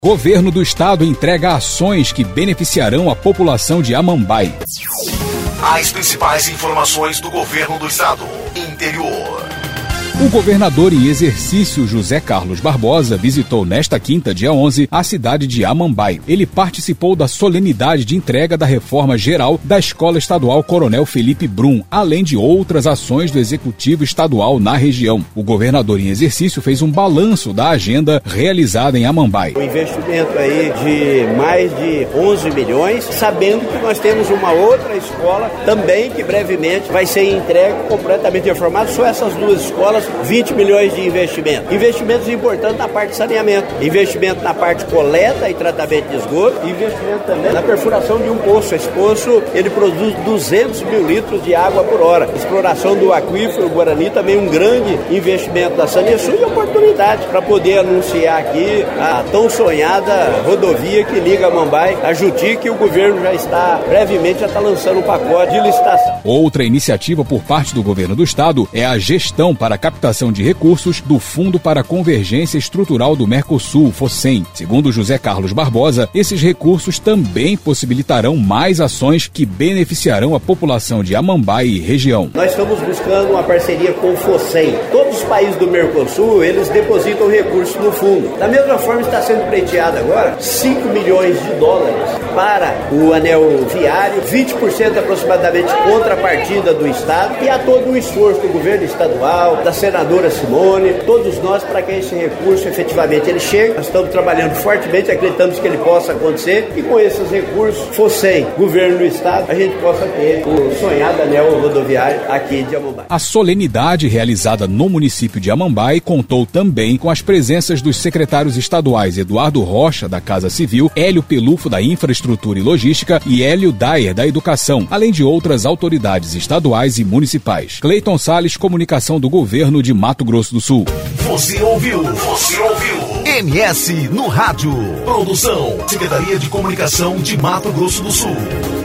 Governo do Estado entrega ações que beneficiarão a população de Amambai. As principais informações do Governo do Estado. Interior. O governador em exercício José Carlos Barbosa visitou nesta quinta, dia 11, a cidade de Amambai. Ele participou da solenidade de entrega da reforma geral da Escola Estadual Coronel Felipe Brum, além de outras ações do Executivo Estadual na região. O governador em exercício fez um balanço da agenda realizada em Amambai. Um investimento aí de mais de 11 milhões, sabendo que nós temos uma outra escola também que brevemente vai ser entregue completamente reformada. Só essas duas escolas, 20 milhões de investimento. Investimentos importantes na parte de saneamento, investimento na parte de coleta e tratamento de esgoto, investimento também na perfuração de um poço. Esse poço, ele produz 200 mil litros de água por hora. Exploração do aquífero Guarani, também um grande investimento da Sanesul e oportunidade para poder anunciar aqui a tão sonhada rodovia que liga Amambai a Juti, que o governo já está, brevemente, lançando um pacote de licitação. Outra iniciativa por parte do governo do estado é a gestão para a captação de recursos do Fundo para a Convergência Estrutural do Mercosul, FOSEM. Segundo José Carlos Barbosa, esses recursos também possibilitarão mais ações que beneficiarão a população de Amambai e região. Nós estamos buscando uma parceria com o FOSEM. Todos os países do Mercosul, eles depositam recursos no fundo. Da mesma forma, está sendo pleiteado agora 5 milhões de dólares para o anel viário, 20% aproximadamente contrapartida do Estado, e há todo um esforço do governo estadual, da senadora Simone, todos nós, para que esse recurso efetivamente ele chegue. Nós estamos trabalhando fortemente, acreditamos que ele possa acontecer, e com esses recursos, FOSEM, governo do estado, a gente possa ter o sonhado anel rodoviário aqui de Amambai. A solenidade realizada no município de Amambai contou também com as presenças dos secretários estaduais Eduardo Rocha, da Casa Civil, Hélio Pelufo, da Infraestrutura e Logística, e Hélio Dyer, da Educação, além de outras autoridades estaduais e municipais. Cleiton Salles, Comunicação do Governo de Mato Grosso do Sul. Você ouviu MS no Rádio. Produção, Secretaria de Comunicação de Mato Grosso do Sul.